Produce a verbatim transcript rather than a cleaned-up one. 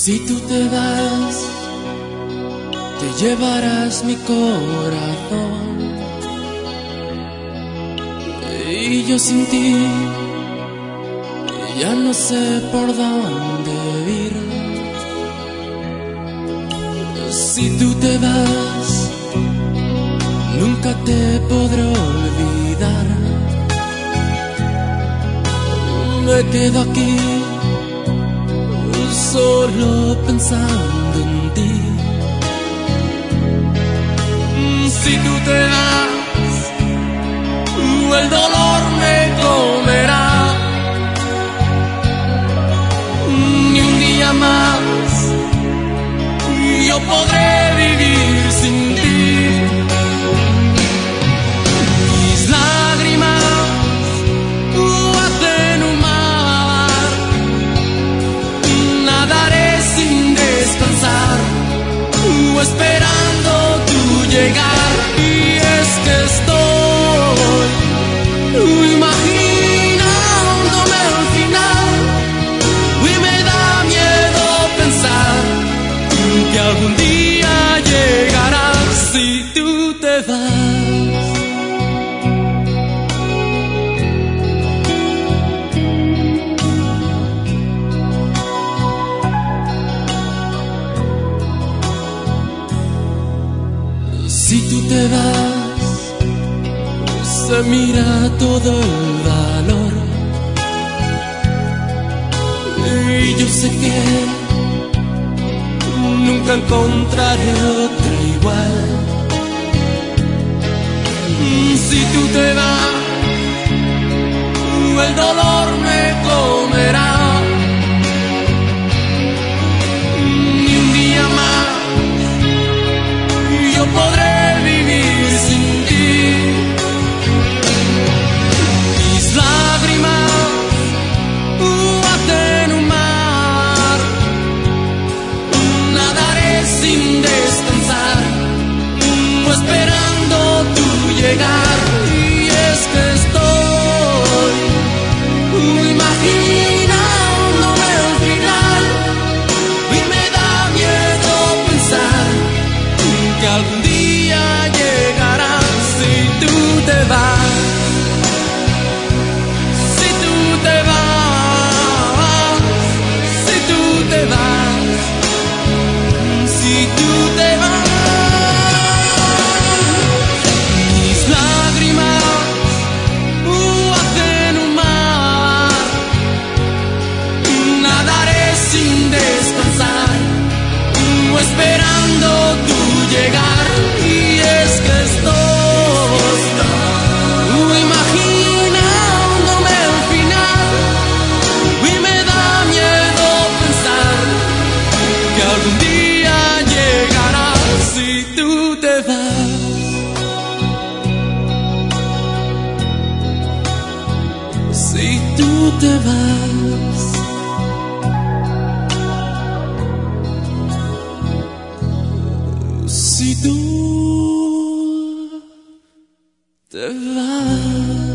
Si tú te vas, te llevarás mi corazón, y yo sin ti ya no sé por dónde ir. Si tú te vas, nunca te podré olvidar. Me quedo aquí solo pensando en ti. Si tú te vas, el dolor me comerá. Ni un día más yo podré vivir sin ti. Mis lágrimas tú hacen un mar, nadaré sin descansar, esperando tu llegar. Y es que estoy imaginándome al final, y me da miedo pensar que algún día llegarás si tú te vas. Si tú te vas, se mira todo el valor, y yo sé que nunca encontraré otra igual. Si tú te vas, el dolor me comerá. Ni un día más yo podré vivir sin ti. Mis lágrimas hacen un mar, nadaré sin descansar, esperando tu llegar. Y es que estoy imaginándome al final, y me da miedo pensar que algún día llegarás si tú te vas. Si tú te vas, si tú te vas, si tú te vas. Mis lágrimas hacen un mar, nadaré sin descansar, esperando tu llegar. Y es que estoy imaginándome al final, y me da miedo pensar que algún día llegarás si tú te vas. Si tú te vas. Si tú te vas.